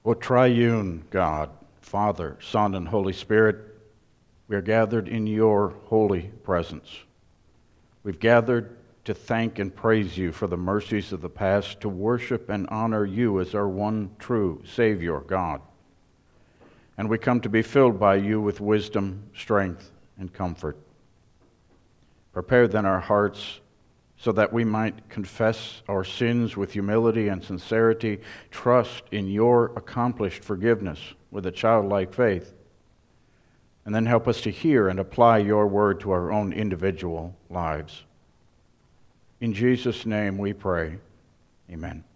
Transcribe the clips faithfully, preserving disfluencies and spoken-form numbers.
O triune God, Father, Son, and Holy Spirit, we are gathered in your holy presence. We've gathered to thank and praise you for the mercies of the past, to worship and honor you as our one true Savior, God. And we come to be filled by you with wisdom, strength, and comfort. Prepare then our hearts so that we might confess our sins with humility and sincerity, trust in your accomplished forgiveness with a childlike faith, and then help us to hear and apply your word to our own individual lives. In Jesus' name we pray. Amen.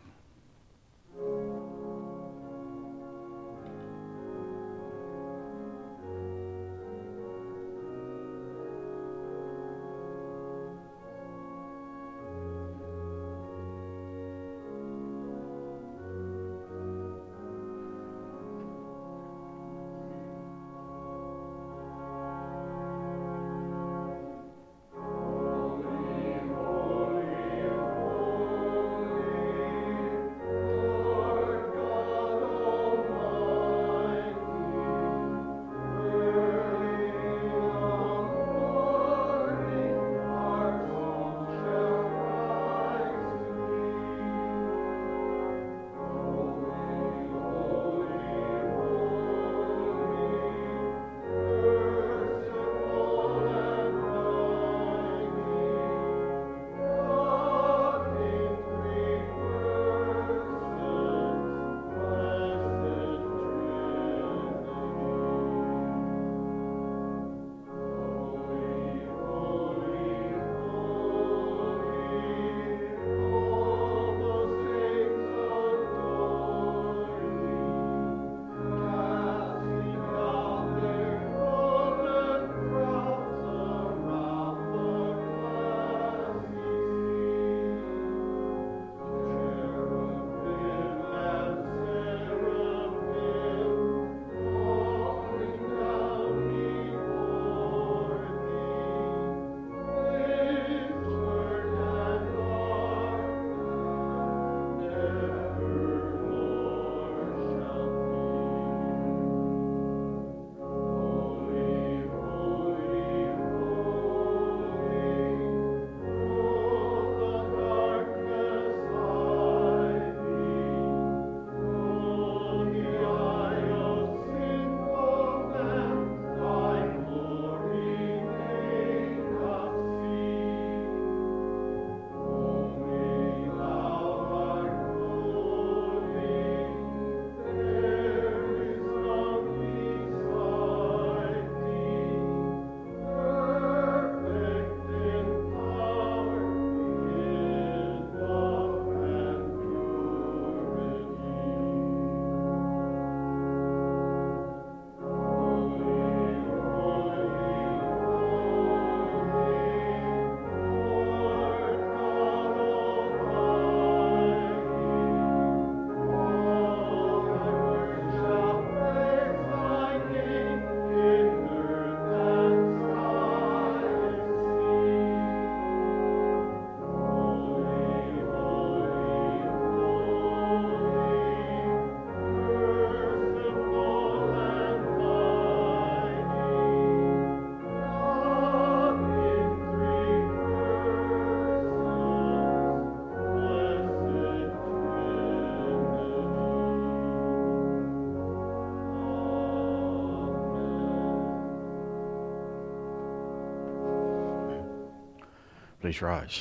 Please rise.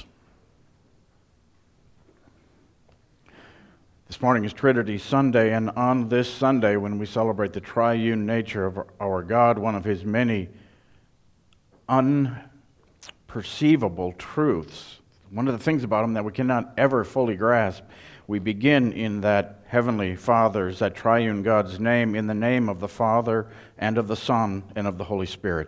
This morning is Trinity Sunday, and on this Sunday, when we celebrate the triune nature of our God, one of his many unperceivable truths, one of the things about him that we cannot ever fully grasp, we begin in that Heavenly Father's, that triune God's name, in the name of the Father and of the Son and of the Holy Spirit.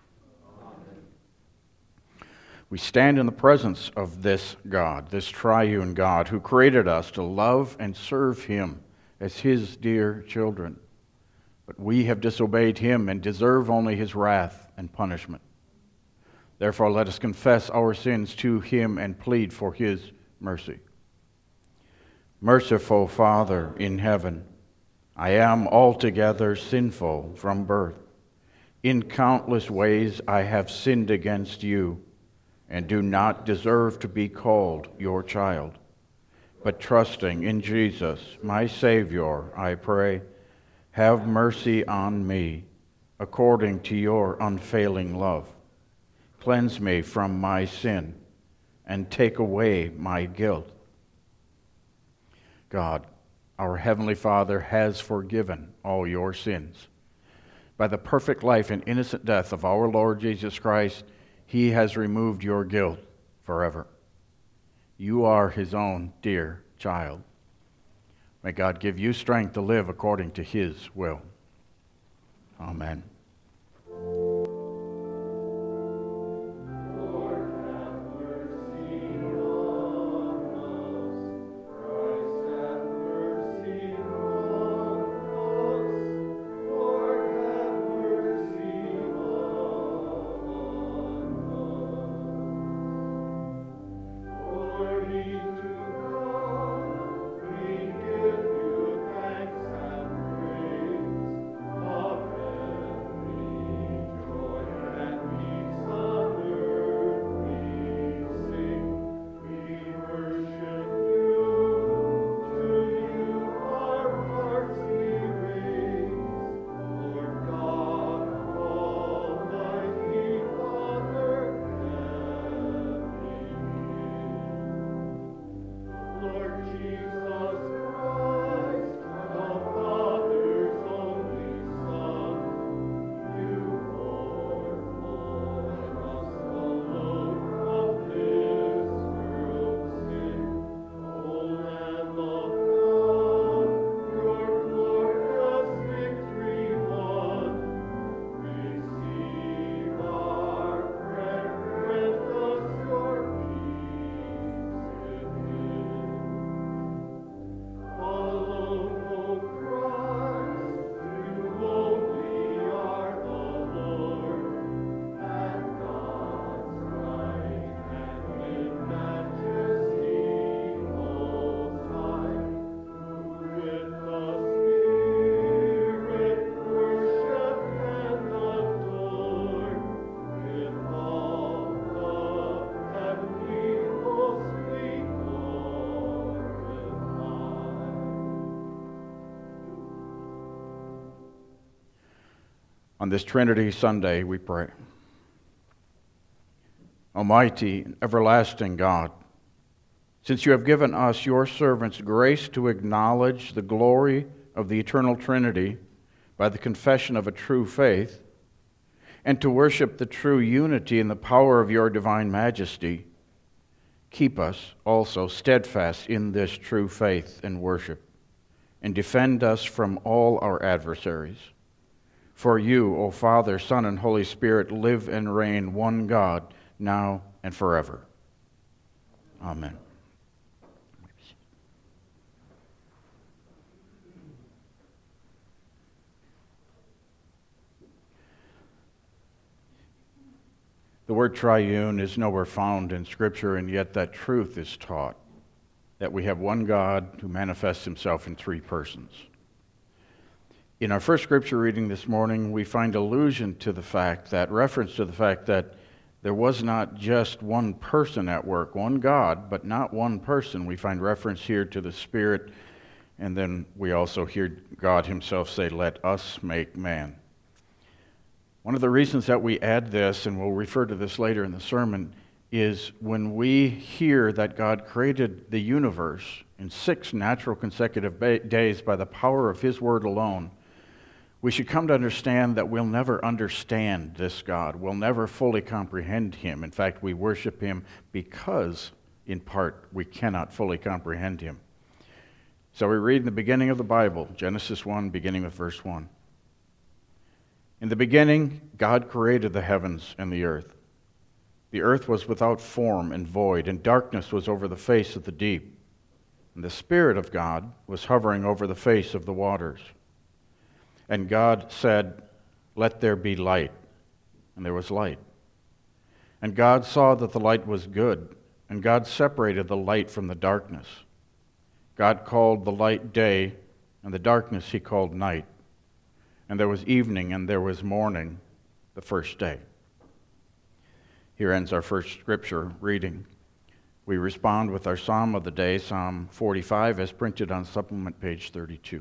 We stand in the presence of this God, this triune God, who created us to love and serve him as his dear children. But we have disobeyed him and deserve only his wrath and punishment. Therefore, let us confess our sins to him and plead for his mercy. Merciful Father in heaven, I am altogether sinful from birth. In countless ways I have sinned against you, and do not deserve to be called your child. But trusting in Jesus, my Savior, I pray, have mercy on me, according to your unfailing love. Cleanse me from my sin, and take away my guilt. God, our Heavenly Father, has forgiven all your sins. By the perfect life and innocent death of our Lord Jesus Christ, He has removed your guilt forever. You are His own dear child. May God give you strength to live according to His will. Amen. On this Trinity Sunday, we pray. Almighty and everlasting God, since you have given us, your servants, grace to acknowledge the glory of the eternal Trinity by the confession of a true faith, and to worship the true unity and the power of your divine majesty, keep us also steadfast in this true faith and worship, and defend us from all our adversaries. For you, O Father, Son, and Holy Spirit, live and reign, one God, now and forever. Amen. The word triune is nowhere found in Scripture, and yet that truth is taught, that we have one God who manifests himself in three persons. In our first Scripture reading this morning, we find allusion to the fact that, reference to the fact that there was not just one person at work, one God, but not one person. We find reference here to the Spirit, and then we also hear God himself say, "Let us make man." One of the reasons that we add this, and we'll refer to this later in the sermon, is when we hear that God created the universe in six natural consecutive ba- days by the power of his word alone, we should come to understand that we'll never understand this God. We'll never fully comprehend him. In fact, we worship him because, in part, we cannot fully comprehend him. So we read in the beginning of the Bible, Genesis one, beginning with verse one. In the beginning, God created the heavens and the earth. The earth was without form and void, and darkness was over the face of the deep. And the Spirit of God was hovering over the face of the waters. And God said, "Let there be light." And there was light. And God saw that the light was good, and God separated the light from the darkness. God called the light day, and the darkness he called night. And there was evening, and there was morning, the first day. Here ends our first scripture reading. We respond with our psalm of the day, Psalm forty-five, as printed on supplement page thirty-two.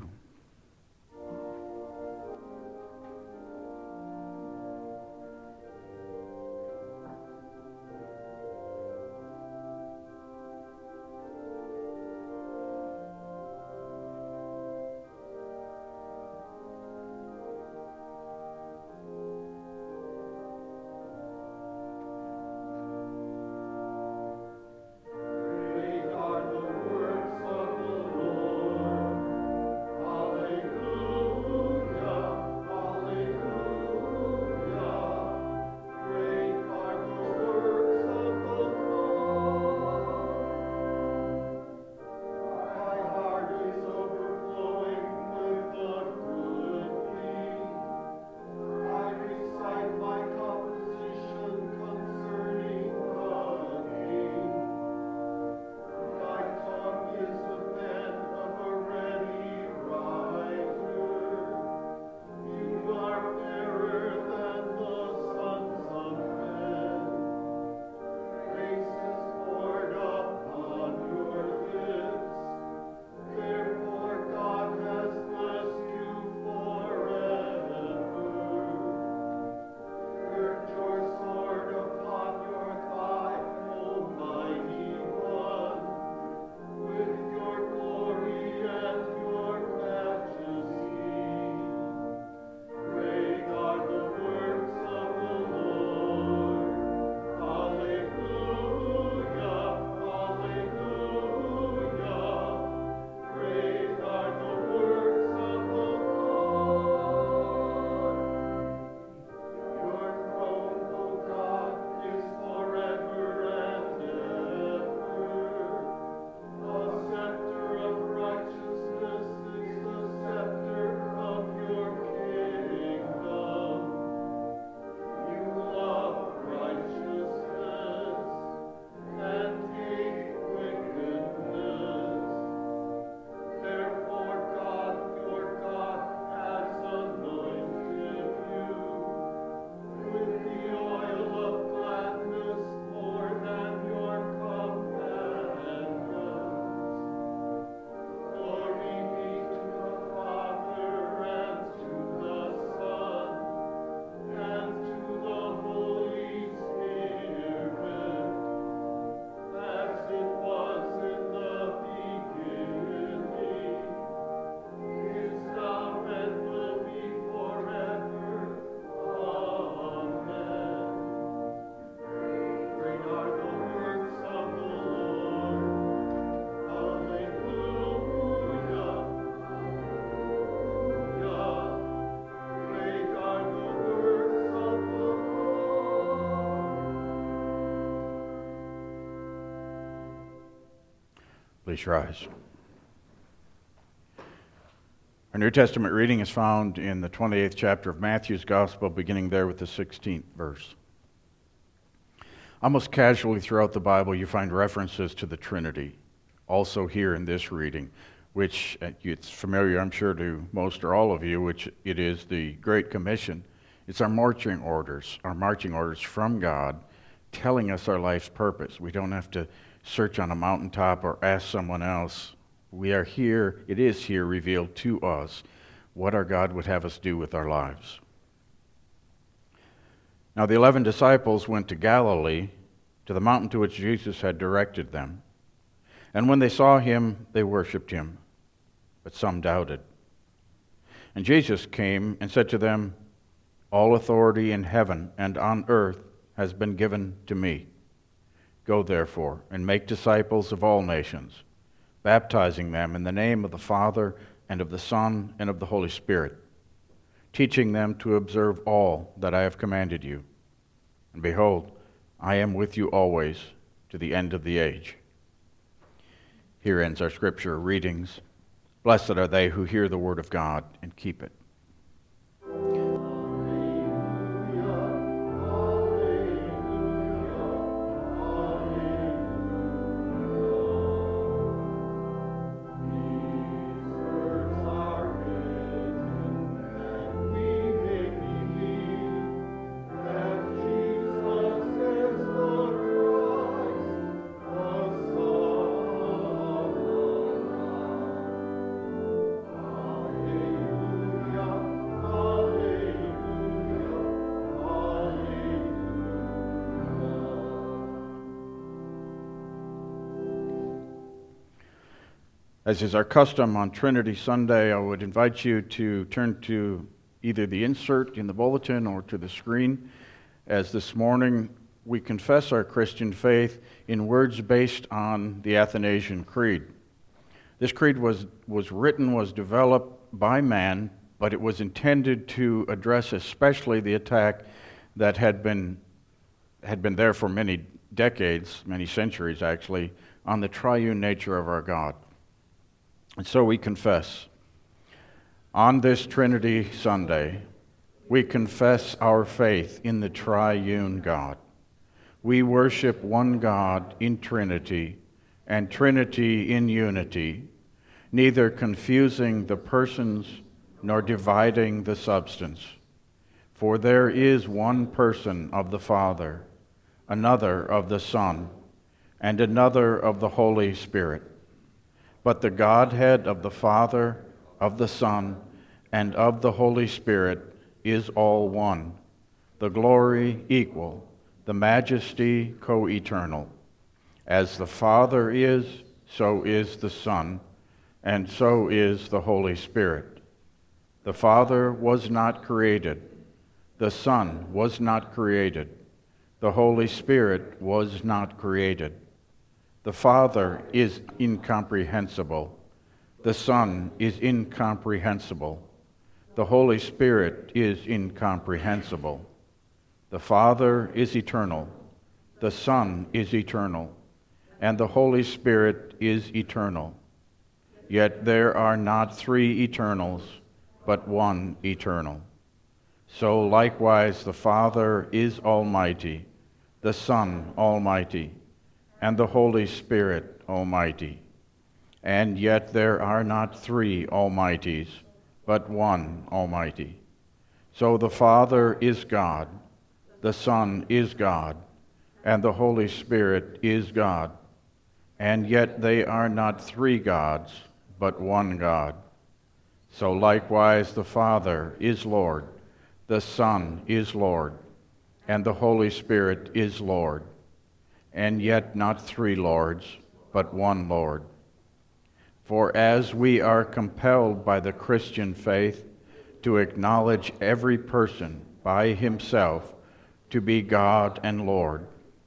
Please rise. Our New Testament reading is found in the twenty-eighth chapter of Matthew's Gospel, beginning there with the sixteenth verse. Almost casually throughout the Bible, you find references to the Trinity, also here in this reading, which it's familiar, I'm sure, to most or all of you, which it is the Great Commission. It's our marching orders, our marching orders from God, telling us our life's purpose. We don't have to search on a mountaintop or ask someone else. We are here, it is here revealed to us what our God would have us do with our lives. Now the eleven disciples went to Galilee, to the mountain to which Jesus had directed them. And when they saw him, they worshipped him, but some doubted. And Jesus came and said to them, "All authority in heaven and on earth has been given to me. Go therefore and make disciples of all nations, baptizing them in the name of the Father and of the Son and of the Holy Spirit, teaching them to observe all that I have commanded you. And behold, I am with you always to the end of the age." Here ends our scripture readings. Blessed are they who hear the word of God and keep it. As is our custom on Trinity Sunday, I would invite you to turn to either the insert in the bulletin or to the screen, as this morning we confess our Christian faith in words based on the Athanasian Creed. This creed was, was written, was developed by man, but it was intended to address especially the attack that had been, had been there for many decades, many centuries actually, on the triune nature of our God. And so we confess. On this Trinity Sunday, we confess our faith in the triune God. We worship one God in Trinity and Trinity in unity, neither confusing the persons nor dividing the substance. For there is one person of the Father, another of the Son, and another of the Holy Spirit. But the Godhead of the Father, of the Son, and of the Holy Spirit is all one, the glory equal, the majesty co-eternal. As the Father is, so is the Son, and so is the Holy Spirit. The Father was not created, the Son was not created, the Holy Spirit was not created. The Father is incomprehensible, the Son is incomprehensible, the Holy Spirit is incomprehensible. The Father is eternal, the Son is eternal, and the Holy Spirit is eternal. Yet there are not three eternals, but one eternal. So likewise the Father is almighty, the Son almighty, and the Holy Spirit almighty. And yet there are not three almighties, but one almighty. So the Father is God, the Son is God, and the Holy Spirit is God. And yet they are not three gods, but one God. So likewise the Father is Lord, the Son is Lord, and the Holy Spirit is Lord. And yet not three Lords, but one Lord. For as we are compelled by the Christian faith to acknowledge every person by himself to be God and Lord,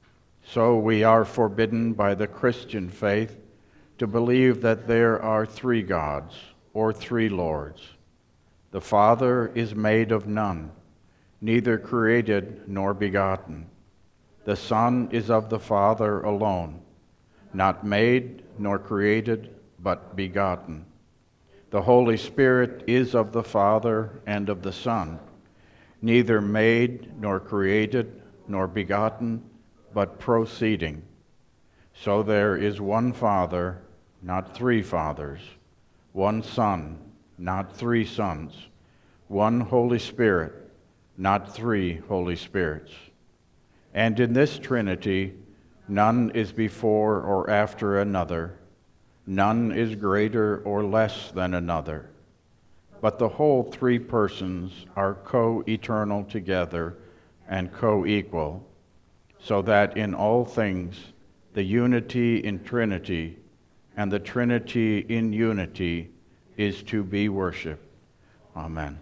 so we are forbidden by the Christian faith to believe that there are three gods or three Lords. The Father is made of none, neither created nor begotten. The Son is of the Father alone, not made nor created, but begotten. The Holy Spirit is of the Father and of the Son, neither made nor created nor begotten, but proceeding. So there is one Father, not three fathers, one Son, not three sons, one Holy Spirit, not three Holy Spirits. And in this Trinity, none is before or after another, none is greater or less than another, but the whole three persons are co-eternal together and co-equal, so that in all things the unity in Trinity and the Trinity in unity is to be worshipped. Amen.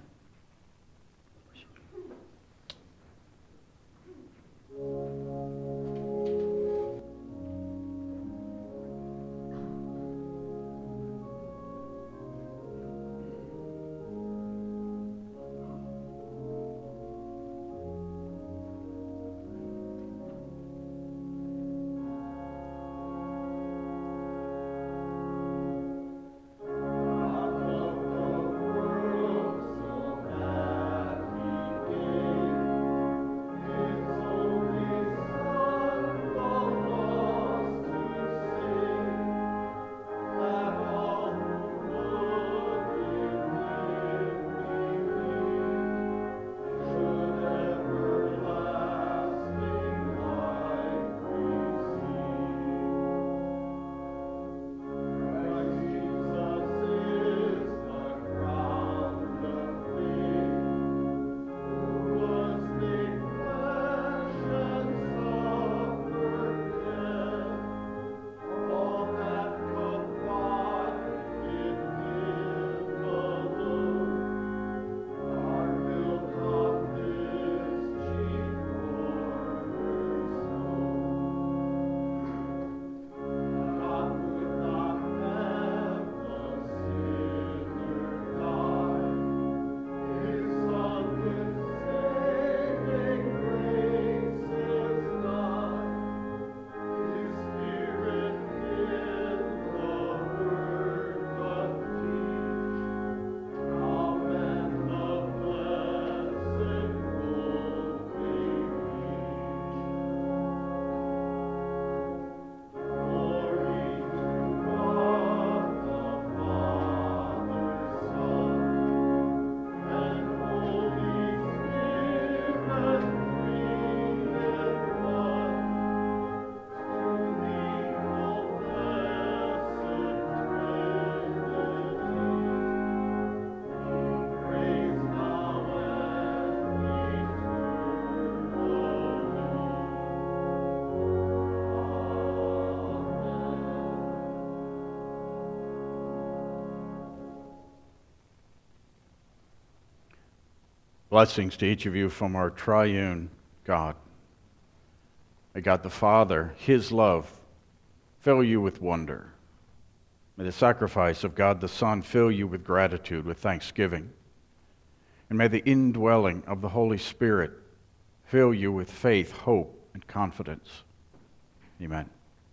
Blessings to each of you from our triune God. May God the Father, His love, fill you with wonder. May the sacrifice of God the Son fill you with gratitude, with thanksgiving. And may the indwelling of the Holy Spirit fill you with faith, hope, and confidence. Amen.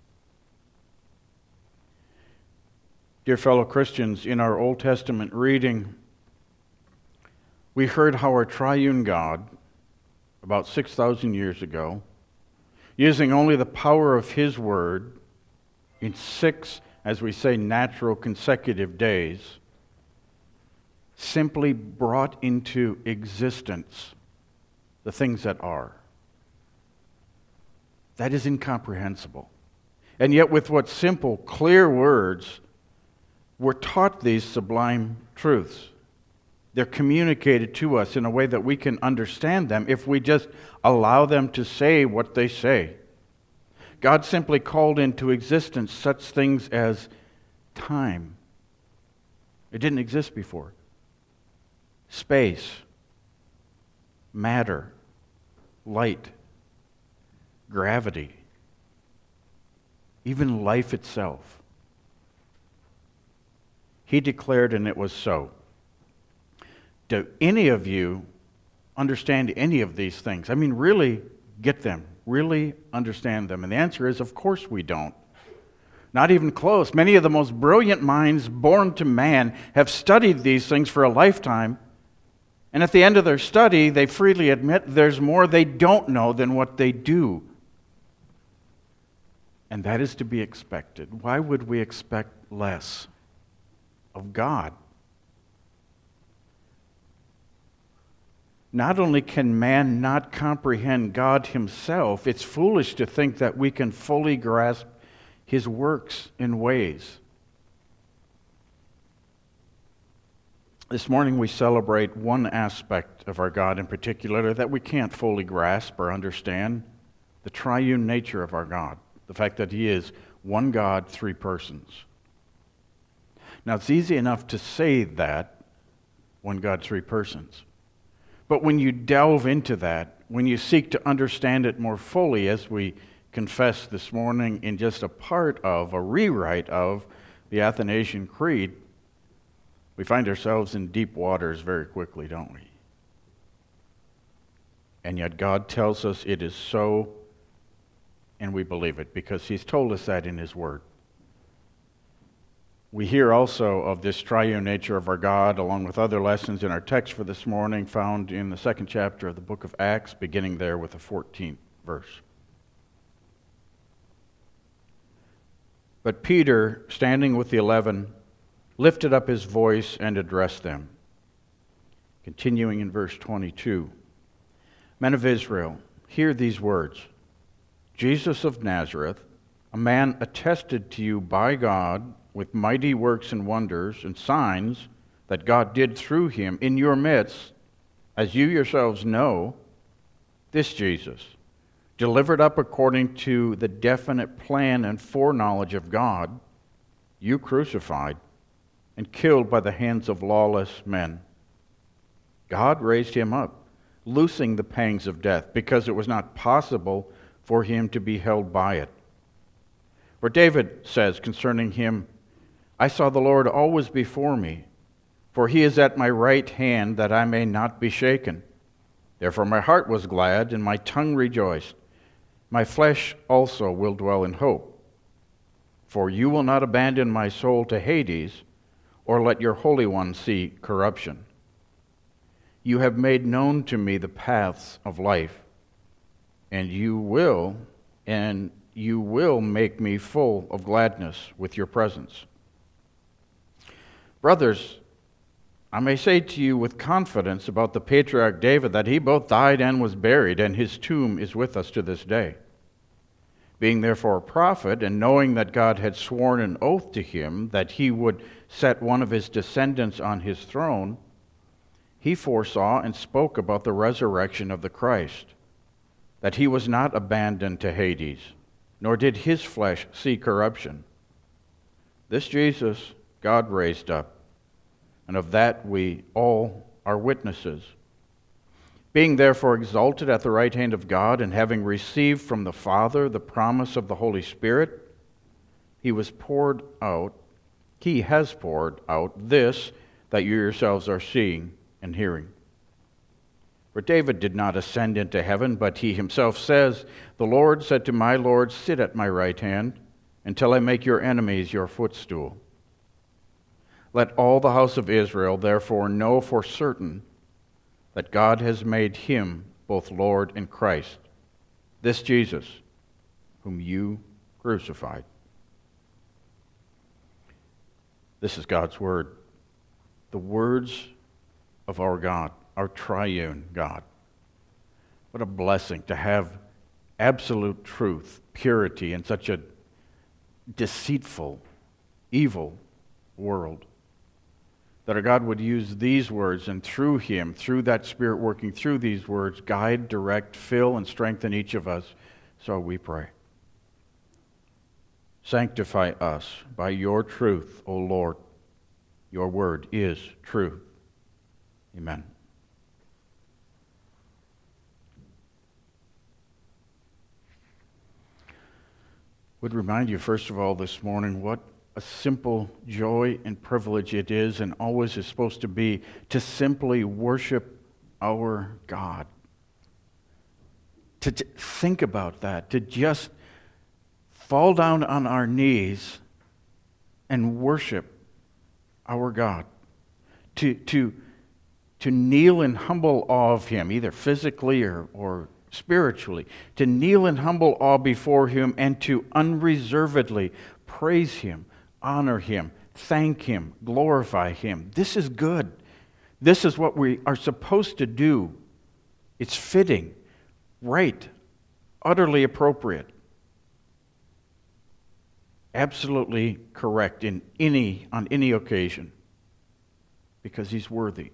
Dear fellow Christians, in our Old Testament reading, we heard how our triune God, about six thousand years ago, using only the power of His Word, in six, as we say, natural consecutive days, simply brought into existence the things that are. That is incomprehensible. And yet with what simple, clear words, we're taught these sublime truths. They're communicated to us in a way that we can understand them if we just allow them to say what they say. God simply called into existence such things as time. It didn't exist before. Space, matter, light, gravity, even life itself. He declared, and it was so. Do any of you understand any of these things? I mean, really get them, really understand them. And the answer is, of course we don't. Not even close. Many of the most brilliant minds born to man have studied these things for a lifetime. And at the end of their study, they freely admit there's more they don't know than what they do. And that is to be expected. Why would we expect less of God? Not only can man not comprehend God Himself, it's foolish to think that we can fully grasp His works and ways. This morning we celebrate one aspect of our God in particular that we can't fully grasp or understand, the triune nature of our God, the fact that He is one God, three persons. Now it's easy enough to say that, one God, three persons. But when you delve into that, when you seek to understand it more fully, as we confess this morning in just a part of, a rewrite of, the Athanasian Creed, we find ourselves in deep waters very quickly, don't we? And yet God tells us it is so, and we believe it, because He's told us that in His Word. We hear also of this triune nature of our God, along with other lessons in our text for this morning, found in the second chapter of the book of Acts, beginning there with the fourteenth verse. But Peter, standing with the eleven, lifted up his voice and addressed them. Continuing in verse twenty-two, Men of Israel, hear these words. Jesus of Nazareth, a man attested to you by God with mighty works and wonders and signs that God did through Him in your midst, as you yourselves know, this Jesus, delivered up according to the definite plan and foreknowledge of God, you crucified and killed by the hands of lawless men. God raised Him up, loosing the pangs of death, because it was not possible for Him to be held by it. For David says concerning Him, I saw the Lord always before me, for He is at my right hand, that I may not be shaken. Therefore my heart was glad, and my tongue rejoiced. My flesh also will dwell in hope. For you will not abandon my soul to Hades, or let your Holy One see corruption. You have made known to me the paths of life, and you will, and you will make me full of gladness with your presence. Brothers, I may say to you with confidence about the patriarch David that he both died and was buried, and his tomb is with us to this day. Being therefore a prophet, and knowing that God had sworn an oath to him that He would set one of His descendants on His throne, he foresaw and spoke about the resurrection of the Christ, that He was not abandoned to Hades, nor did His flesh see corruption. This Jesus God raised up, and of that we all are witnesses. Being therefore exalted at the right hand of God, and having received from the Father the promise of the Holy Spirit, he was poured out, he has poured out this that you yourselves are seeing and hearing. For David did not ascend into heaven, but he himself says, "The Lord said to my Lord, sit at my right hand, until I make your enemies your footstool." Let all the house of Israel therefore know for certain that God has made him both Lord and Christ, this Jesus, whom you crucified. This is God's word, the words of our God, our triune God. What a blessing to have absolute truth, purity in such a deceitful, evil world. That our God would use these words, and through him, through that Spirit working through these words, guide, direct, fill, and strengthen each of us. So we pray. Sanctify us by your truth, O Lord. Your word is truth. Amen. Would remind you, first of all, this morning, what a simple joy and privilege it is, and always is supposed to be, to simply worship our God. To, to think about that, to just fall down on our knees and worship our God. To, to, to kneel in humble awe of him, either physically or, or spiritually. To kneel in humble awe before him and to unreservedly praise him, honor him, thank him, glorify him. This is good. This is what we are supposed to do. It's fitting, right, utterly appropriate, absolutely correct in any on any occasion, because he's worthy.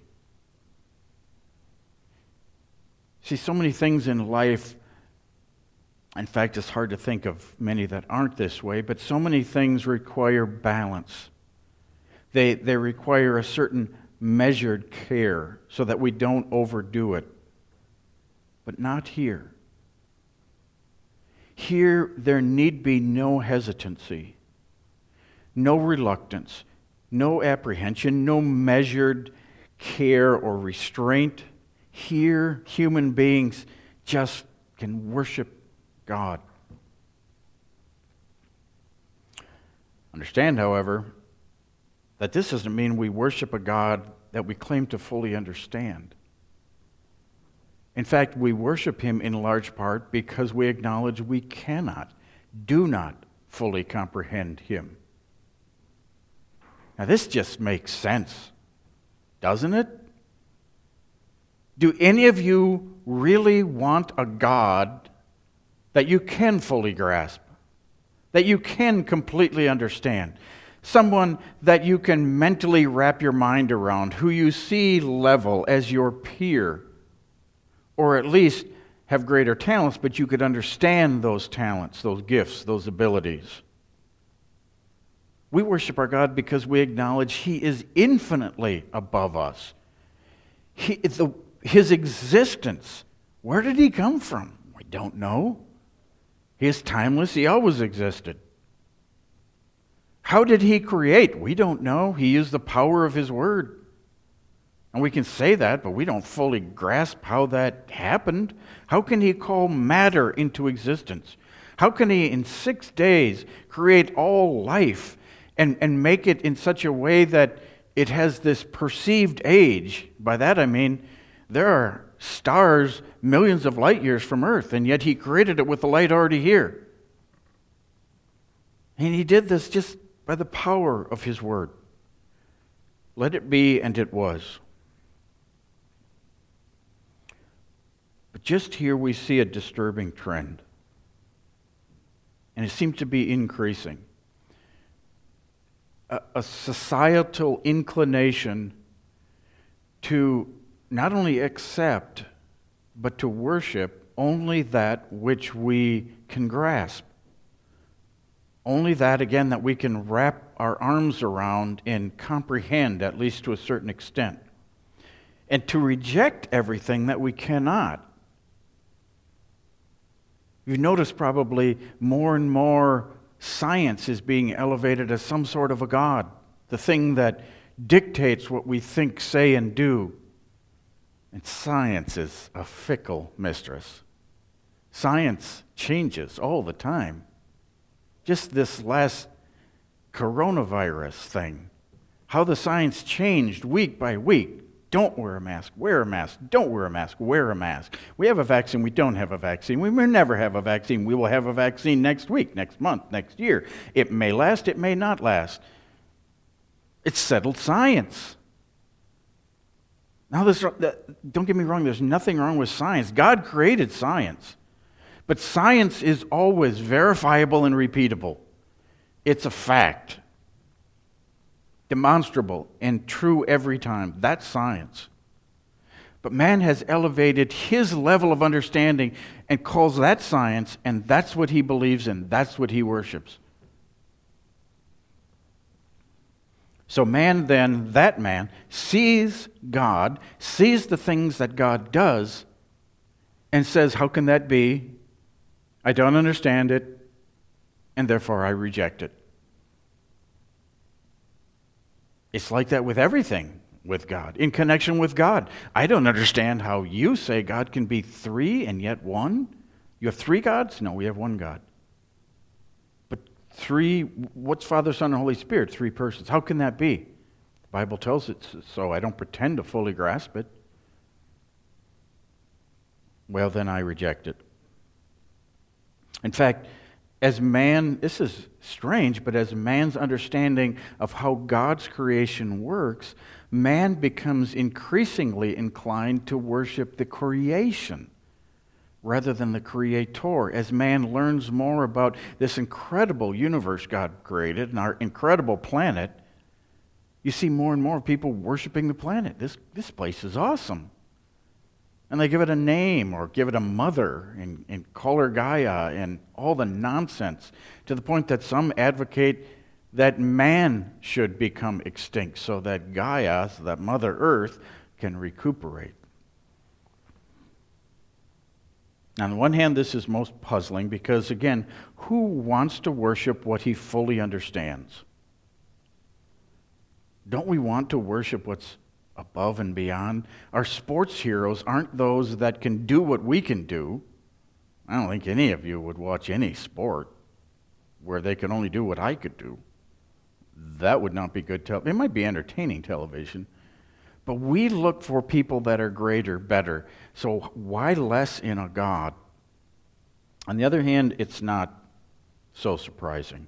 See, so many things in life, in fact, it's hard to think of many that aren't this way, but so many things require balance. They, they require a certain measured care so that we don't overdo it. But not here. Here, there need be no hesitancy, no reluctance, no apprehension, no measured care or restraint. Here, human beings just can worship God. Understand, however, that this doesn't mean we worship a God that we claim to fully understand. In fact, we worship him in large part because we acknowledge we cannot, do not fully comprehend him. Now, this just makes sense, doesn't it? Do any of you really want a God that you can fully grasp, that you can completely understand? Someone that you can mentally wrap your mind around, who you see level as your peer, or at least have greater talents, but you could understand those talents, those gifts, those abilities. We worship our God because we acknowledge he is infinitely above us. He, the, his existence, where did he come from? We don't know. He is timeless. He always existed. How did he create? We don't know. He used the power of his word. And we can say that, but we don't fully grasp how that happened. How can he call matter into existence? How can he, in six days, create all life and, and make it in such a way that it has this perceived age? By that I mean, there are stars millions of light years from Earth, and yet he created it with the light already here. And he did this just by the power of his word. Let it be, and it was. But just here we see a disturbing trend. And it seems to be increasing. A, a societal inclination to not only accept, but to worship only that which we can grasp. Only that, again, that we can wrap our arms around and comprehend, at least to a certain extent. and to reject everything that we cannot. You've noticed probably more and more science is being elevated as some sort of a god, the thing that dictates what we think, say, and do. And science is a fickle mistress. Science changes all the time. Just this last coronavirus thing, how the science changed week by week. Don't wear a mask, wear a mask, don't wear a mask, wear a mask. We have a vaccine, we don't have a vaccine. We may never have a vaccine. We will have a vaccine next week, next month, next year. It may last, it may not last. It's settled science. Now, this, don't get me wrong, there's nothing wrong with science. God created science. But science is always verifiable and repeatable. It's a fact. Demonstrable and true every time. That's science. But man has elevated his level of understanding and calls that science, and that's what he believes in. That's what he worships. So man then, that man, sees God, sees the things that God does, and says, how can that be? I don't understand it, and therefore I reject it. It's like that with everything with God, in connection with God. I don't understand how you say God can be three and yet one. You have three gods? No, we have one God. But three, what's Father, Son, and Holy Spirit? Three persons. How can that be? The Bible tells it so. I don't pretend to fully grasp it. Well, then I reject it. In fact, as man, this is strange, but as man's understanding of how God's creation works, man becomes increasingly inclined to worship the creation rather than the Creator. As man learns more about this incredible universe God created and our incredible planet, you see more and more people worshiping the planet. This, this place is awesome. And they give it a name or give it a mother and, and call her Gaia and all the nonsense, to the point that some advocate that man should become extinct so that Gaia, so that Mother Earth, can recuperate. On the one hand, this is most puzzling because, again, who wants to worship what he fully understands? Don't we want to worship what's above and beyond? Our sports heroes aren't those that can do what we can do. I don't think any of you would watch any sport where they can only do what I could do. That would not be good television. It might be entertaining television, but we look for people that are greater, better. So why less in a God? On the other hand, it's not so surprising,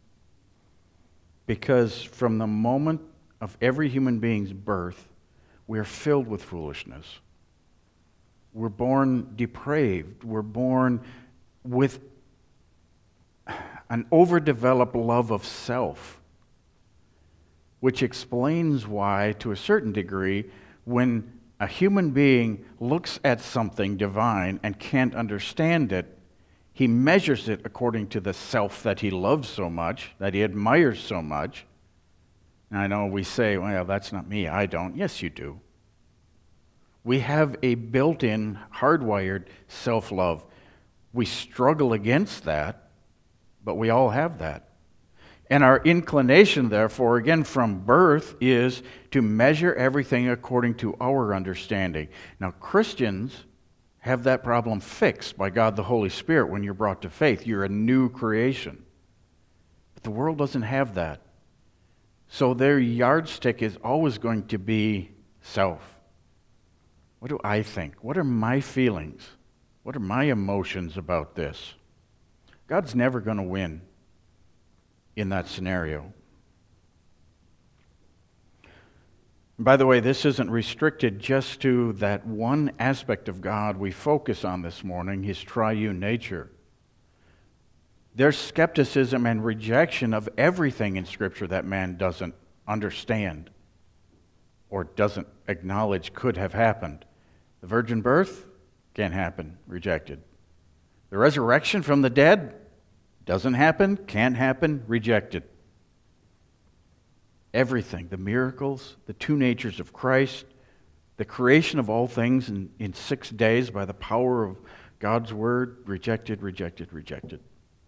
because from the moment of every human being's birth, we are filled with foolishness. We're born depraved. We're born with an overdeveloped love of self, which explains why, to a certain degree, when a human being looks at something divine and can't understand it, he measures it according to the self that he loves so much, that he admires so much. And I know we say, well, that's not me, I don't. Yes, you do. We have a built-in, hardwired self-love. We struggle against that, but we all have that. And our inclination, therefore, again, from birth, is to measure everything according to our understanding. Now, Christians have that problem fixed by God the Holy Spirit when you're brought to faith. You're a new creation. But the world doesn't have that. So their yardstick is always going to be self. What do I think? What are my feelings? What are my emotions about this? God's never going to win in that scenario. By the way, this isn't restricted just to that one aspect of God we focus on this morning, his triune nature. There's skepticism and rejection of everything in Scripture that man doesn't understand or doesn't acknowledge could have happened. The virgin birth can't happen, rejected. The resurrection from the dead doesn't happen, can't happen, rejected. Everything, the miracles, the two natures of Christ, The creation of all things in, in six days by the power of God's word, rejected, rejected, rejected.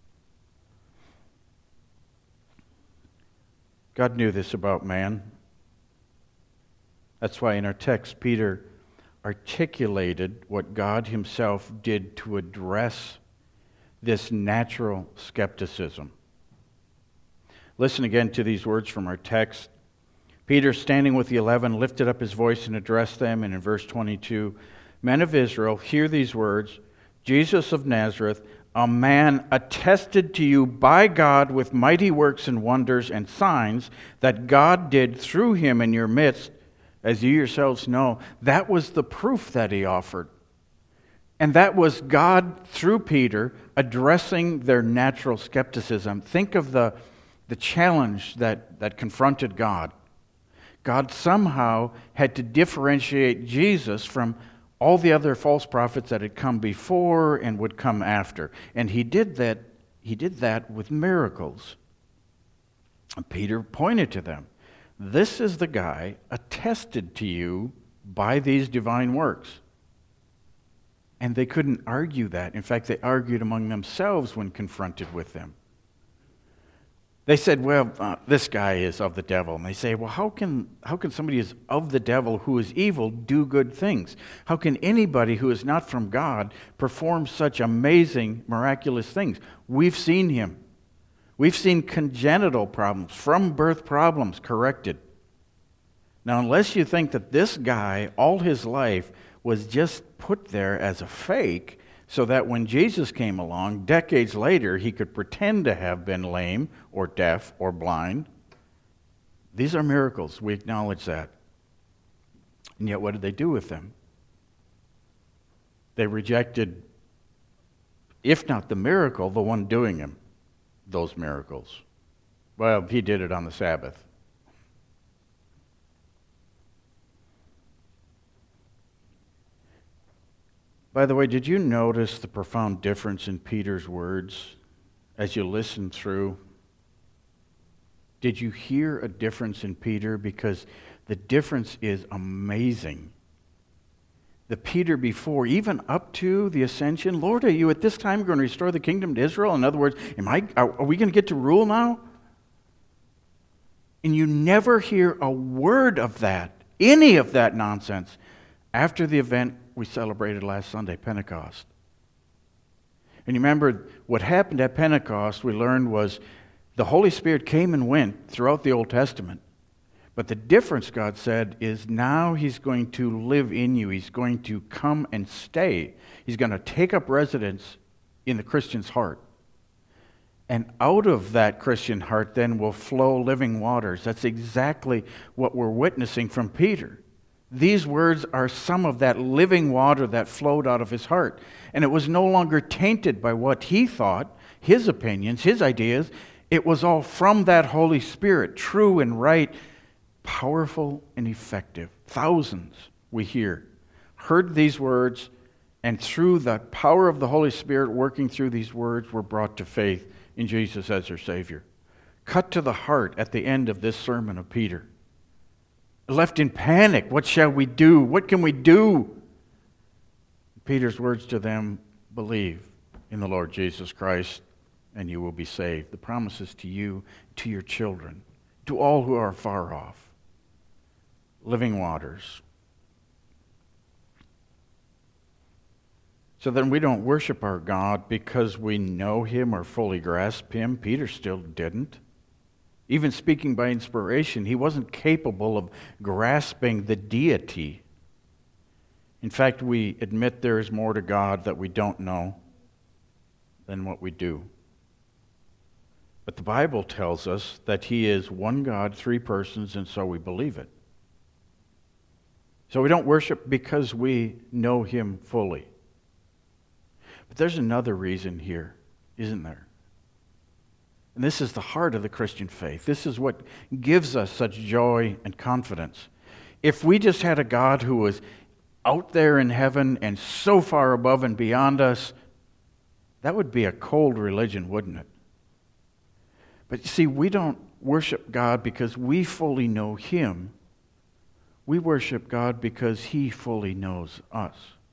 God knew this about man. That's why in our text, Peter articulated what God himself did to address this natural skepticism. Listen again to these words from our text. Peter, standing with the eleven, lifted up his voice and addressed them, and in verse twenty-two, Men of Israel, hear these words, Jesus of Nazareth, a man attested to you by God with mighty works and wonders and signs that God did through him in your midst, as you yourselves know. That was the proof that he offered. And that was God, through Peter, addressing their natural skepticism. Think of the, the challenge that, that confronted God. God somehow had to differentiate Jesus from all the other false prophets that had come before and would come after. And he did that, he did that with miracles. And Peter pointed to them. This is the guy attested to you by these divine works. And they couldn't argue that. In fact, they argued among themselves when confronted with them. They said, well, uh, this guy is of the devil. And they say, well, how can how can somebody who is of the devil, who is evil, do good things? How can anybody who is not from God perform such amazing, miraculous things? We've seen him. We've seen congenital problems, from birth problems, corrected. Now, unless you think that this guy, all his life, was just put there as a fake, so that when Jesus came along, decades later, he could pretend to have been lame or deaf or blind. These are miracles. We acknowledge that. And yet, what did they do with them? They rejected, if not the miracle, the one doing them, those miracles. Well, he did it on the Sabbath. By the way, did you notice the profound difference in Peter's words as you listened through? Did you hear a difference in Peter? Because the difference is amazing. The Peter before, even up to the ascension, Lord, are you at this time going to restore the kingdom to Israel? In other words, am I? Are we going to get to rule now? And you never hear a word of that, any of that nonsense, after the event we celebrated last Sunday, Pentecost. And you remember what happened at Pentecost, we learned, was the Holy Spirit came and went throughout the Old Testament. But the difference, God said, is now he's going to live in you. He's going to come and stay. He's going to take up residence in the Christian's heart. And out of that Christian heart then will flow living waters. That's exactly what we're witnessing from Peter. These words are some of that living water that flowed out of his heart. And it was no longer tainted by what he thought, his opinions, his ideas. It was all from that Holy Spirit, true and right, powerful and effective. Thousands, we hear, heard these words, and through the power of the Holy Spirit working through these words, were brought to faith in Jesus as their Savior. Cut to the heart at the end of this sermon of Peter. Left in panic, what shall we do? What can we do? Peter's words to them, believe in the Lord Jesus Christ and you will be saved. The promise is to you, to your children, to all who are far off. Living waters. So then we don't worship our God because we know him or fully grasp him. Peter still didn't. Even speaking by inspiration, he wasn't capable of grasping the deity. In fact, we admit there is more to God that we don't know than what we do. But the Bible tells us that he is one God, three persons, and so we believe it. So we don't worship because we know him fully. But there's another reason here, isn't there? And this is the heart of the Christian faith. This is what gives us such joy and confidence. If we just had a God who was out there in heaven and so far above and beyond us, that would be a cold religion, wouldn't it? But you see, we don't worship God because we fully know him. We worship God because He fully knows us.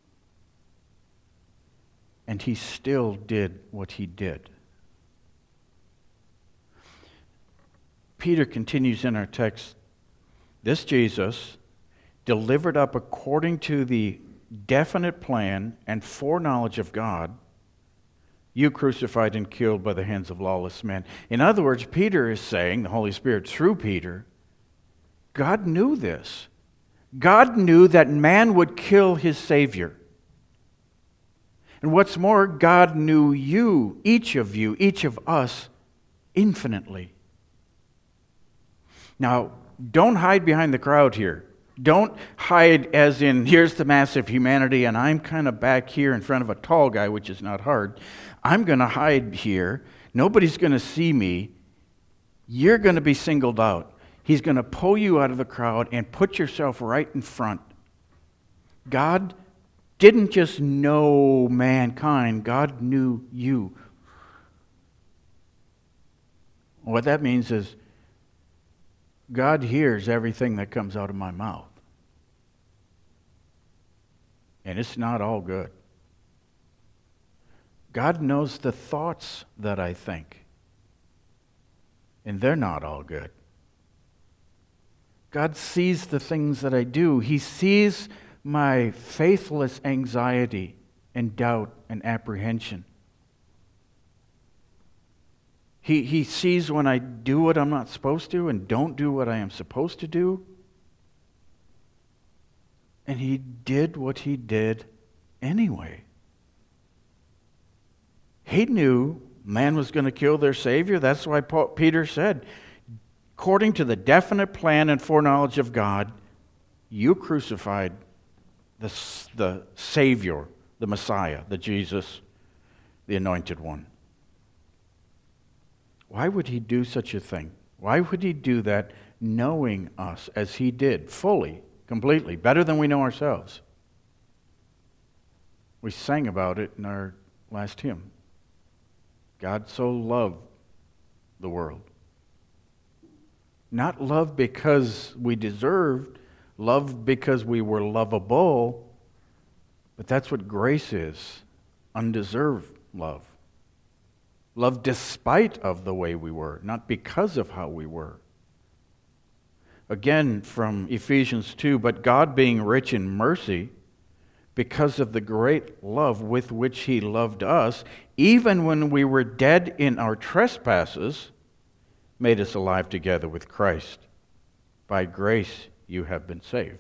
And He still did what He did. Peter continues in our text, this Jesus, delivered up according to the definite plan and foreknowledge of God, you crucified and killed by the hands of lawless men. In other words, Peter is saying, the Holy Spirit through Peter, God knew this. God knew that man would kill his Savior. And what's more, God knew you, each of you, each of us, infinitely. Now, don't hide behind the crowd here. Don't hide as in, here's the mass of humanity, and I'm kind of back here in front of a tall guy, which is not hard. I'm going to hide here. Nobody's going to see me. You're going to be singled out. He's going to pull you out of the crowd and put yourself right in front. God didn't just know mankind. God knew you. What that means is God hears everything that comes out of my mouth. And it's not all good. God knows the thoughts that I think. And they're not all good. God sees the things that I do. He sees my faithless anxiety and doubt and apprehension. He, he sees when I do what I'm not supposed to and don't do what I am supposed to do. And He did what He did anyway. He knew man was going to kill their Savior. That's why Paul, Peter said, according to the definite plan and foreknowledge of God, you crucified the, the Savior, the Messiah, the Jesus, the Anointed One. Why would He do such a thing? Why would He do that knowing us as He did, fully, completely, better than we know ourselves? We sang about it in our last hymn. God so loved the world. Not love because we deserved, love because we were lovable, but that's what grace is, undeserved love. Love despite of the way we were, not because of how we were. Again, from Ephesians two, but God being rich in mercy, because of the great love with which He loved us, even when we were dead in our trespasses, made us alive together with Christ. By grace you have been saved.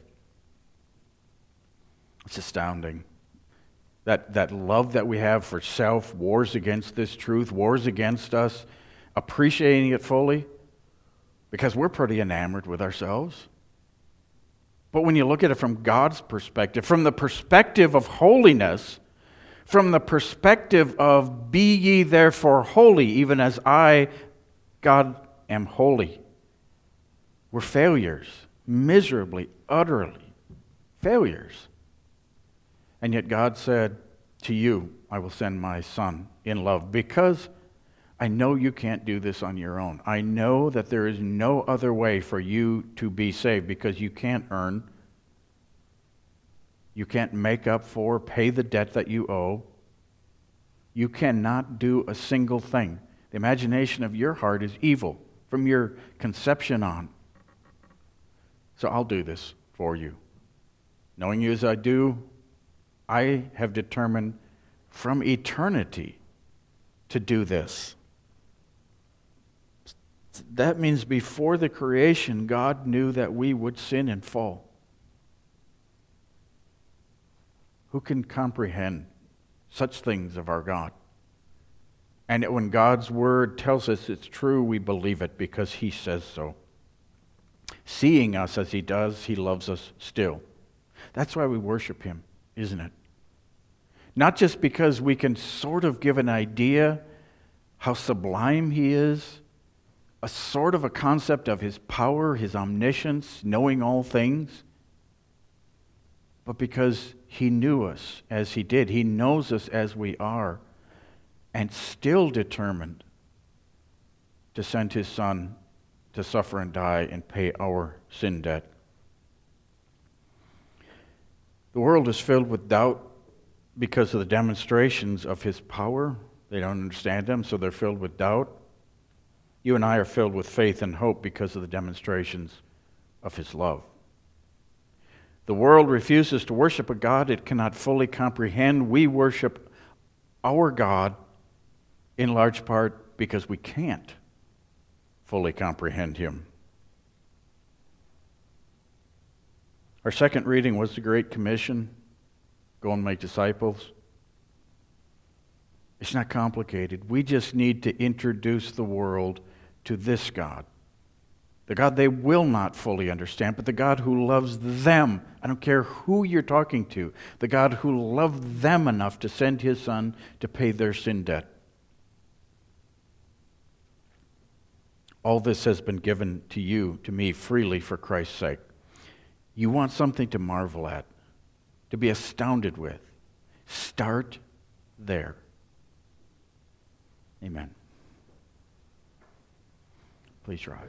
It's astounding. That, that love that we have for self wars against this truth, wars against us, appreciating it fully, because we're pretty enamored with ourselves. But when you look at it from God's perspective, from the perspective of holiness, from the perspective of be ye therefore holy, even as I, God, am holy, we're failures, miserably, utterly failures. And yet God said, to you I will send my Son in love, because I know you can't do this on your own. I know that there is no other way for you to be saved, because you can't earn, you can't make up for, pay the debt that you owe. You cannot do a single thing. The imagination of your heart is evil from your conception on. So I'll do this for you. Knowing you as I do, I have determined from eternity to do this. That means before the creation, God knew that we would sin and fall. Who can comprehend such things of our God? And when God's Word tells us it's true, we believe it because He says so. Seeing us as He does, He loves us still. That's why we worship Him, isn't it? Not just because we can sort of give an idea how sublime He is, a sort of a concept of His power, His omniscience, knowing all things, but because He knew us as He did. He knows us as we are, and still determined to send His Son to suffer and die and pay our sin debt. The world is filled with doubt because of the demonstrations of his power. They don't understand him, so they're filled with doubt. You and I are filled with faith and hope because of the demonstrations of his love. The world refuses to worship a God it cannot fully comprehend. We worship our God in large part because we can't fully comprehend him. Our second reading was the Great Commission. Go and make disciples. It's not complicated. We just need to introduce the world to this God. The God they will not fully understand, but the God who loves them. I don't care who you're talking to. The God who loved them enough to send his Son to pay their sin debt. All this has been given to you, to me, freely for Christ's sake. You want something to marvel at, to be astounded with. Start there. Amen. Please rise.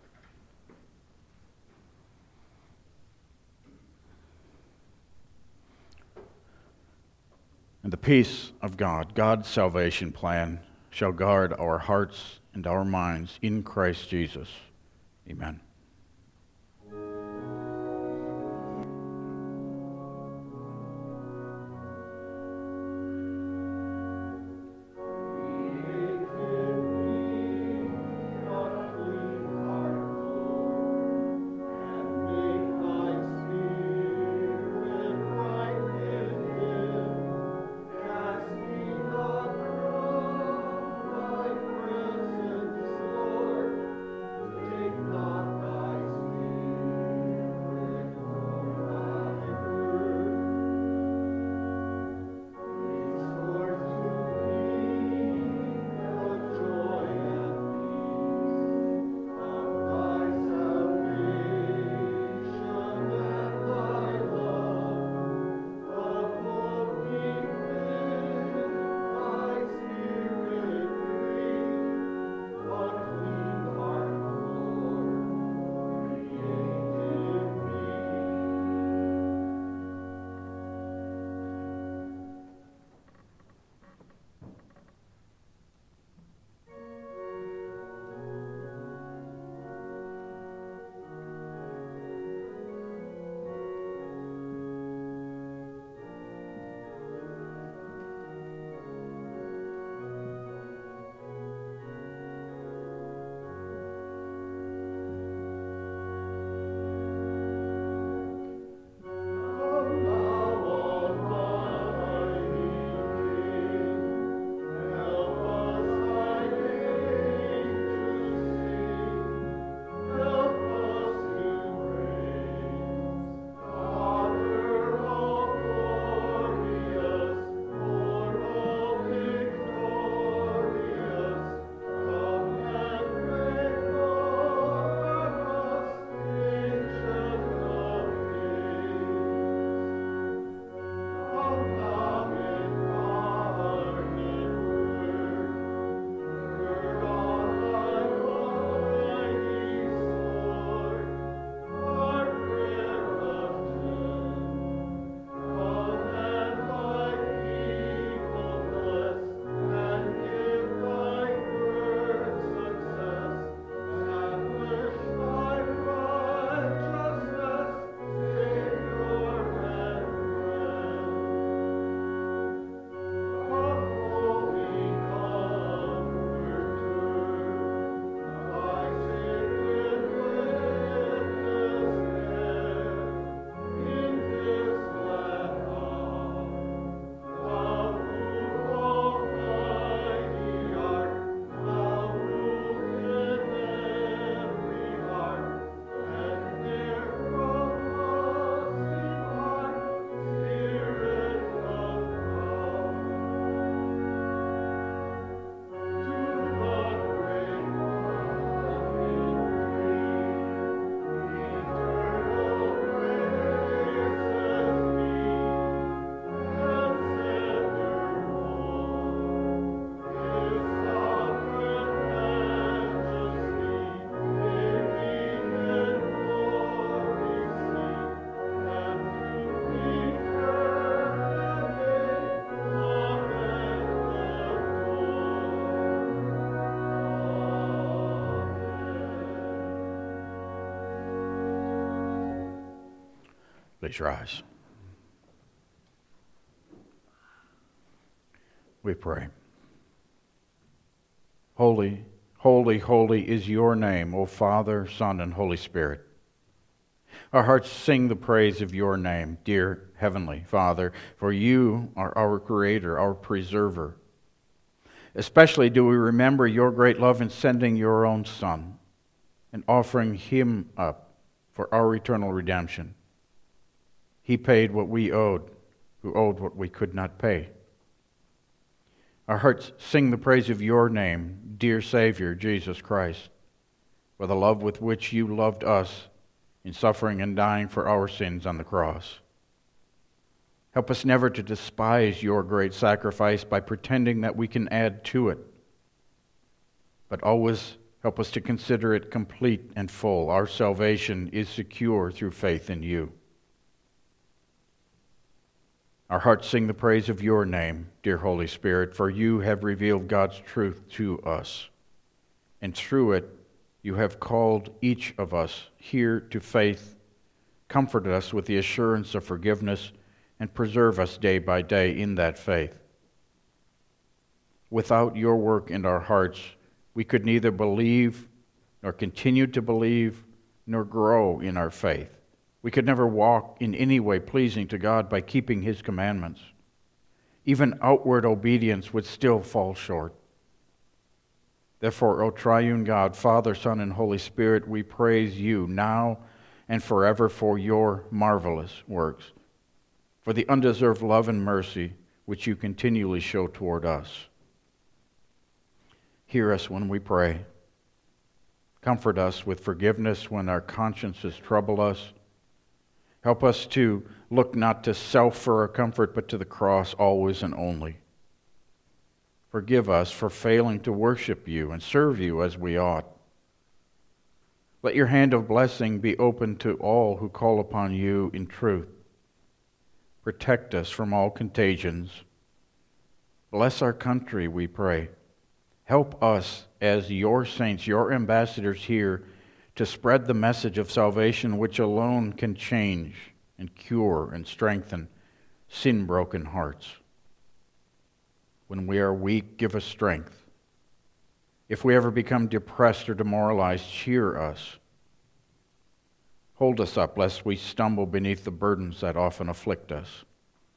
And the peace of God, God's salvation plan, shall guard our hearts and our minds in Christ Jesus. Amen. Take not Please rise. We pray. Holy, holy, holy is your name, O Father, Son, and Holy Spirit. Our hearts sing the praise of your name, dear Heavenly Father, for you are our Creator, our Preserver. Especially do we remember your great love in sending your own Son and offering him up for our eternal redemption. He paid what we owed, who owed what we could not pay. Our hearts sing the praise of your name, dear Savior, Jesus Christ, for the love with which you loved us in suffering and dying for our sins on the cross. Help us never to despise your great sacrifice by pretending that we can add to it, but always help us to consider it complete and full. Our salvation is secure through faith in you. Our hearts sing the praise of your name, dear Holy Spirit, for you have revealed God's truth to us, and through it you have called each of us here to faith, comforted us with the assurance of forgiveness, and preserve us day by day in that faith. Without your work in our hearts, we could neither believe, nor continue to believe, nor grow in our faith. We could never walk in any way pleasing to God by keeping his commandments. Even outward obedience would still fall short. Therefore, O triune God, Father, Son, and Holy Spirit, we praise you now and forever for your marvelous works, for the undeserved love and mercy which you continually show toward us. Hear us when we pray. Comfort us with forgiveness when our consciences trouble us. Help us to look not to self for our comfort, but to the cross always and only. Forgive us for failing to worship you and serve you as we ought. Let your hand of blessing be open to all who call upon you in truth. Protect us from all contagions. Bless our country, we pray. Help us as your saints, your ambassadors here, to spread the message of salvation which alone can change and cure and strengthen sin-broken hearts. When we are weak, give us strength. If we ever become depressed or demoralized, cheer us. Hold us up, lest we stumble beneath the burdens that often afflict us.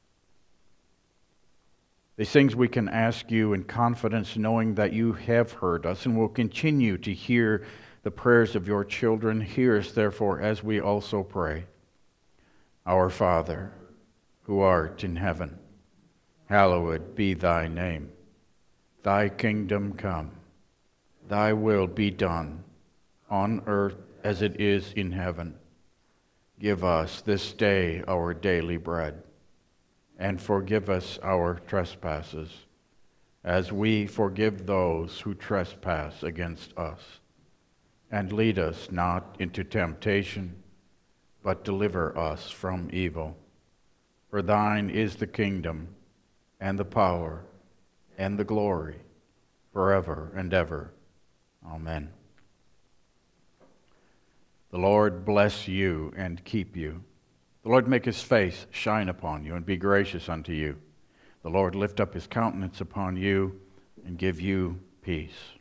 These things we can ask you in confidence, knowing that you have heard us and will continue to hear the prayers of your children. Hear us, therefore, as we also pray. Our Father, who art in heaven, hallowed be thy name. Thy kingdom come. Thy will be done, on earth as it is in heaven. Give us this day our daily bread, and forgive us our trespasses, as we forgive those who trespass against us. And lead us not into temptation, but deliver us from evil. For thine is the kingdom, and the power, and the glory, forever and ever. Amen. The Lord bless you and keep you. The Lord make his face shine upon you and be gracious unto you. The Lord lift up his countenance upon you and give you peace.